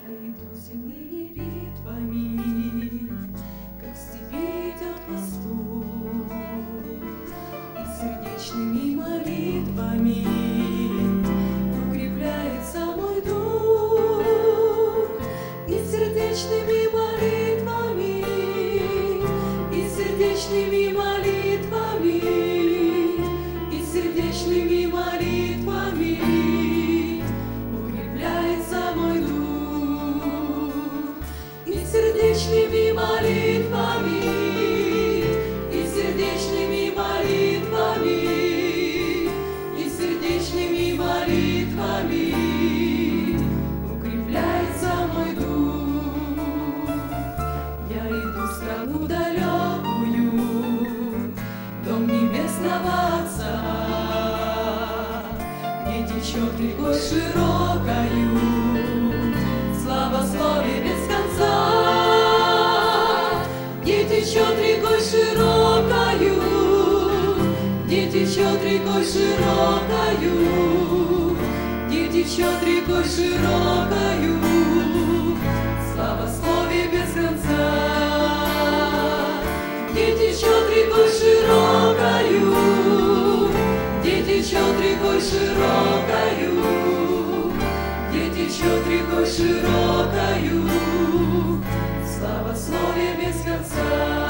иду земными битвами, как в степи идет пастух, и сердечными молитвами укрепляется мой дух, и сердечными молитвами, и сердечными молитвами, и сердечными молитвами укрепляется мой дух, и сердечными молитвами, и сердечными молитвами, и сердечными молитвами укрепляется мой дух. Я иду в страну далекую, дом небесного Отца, где течет рекой широкою славословие без конца, где течет рекой широкою, где течет рекой широкою, где течет рекой широкою славословие без конца, где течет рекой широкою, где течет рекой широкою, где течет рекой широкою славословие без конца.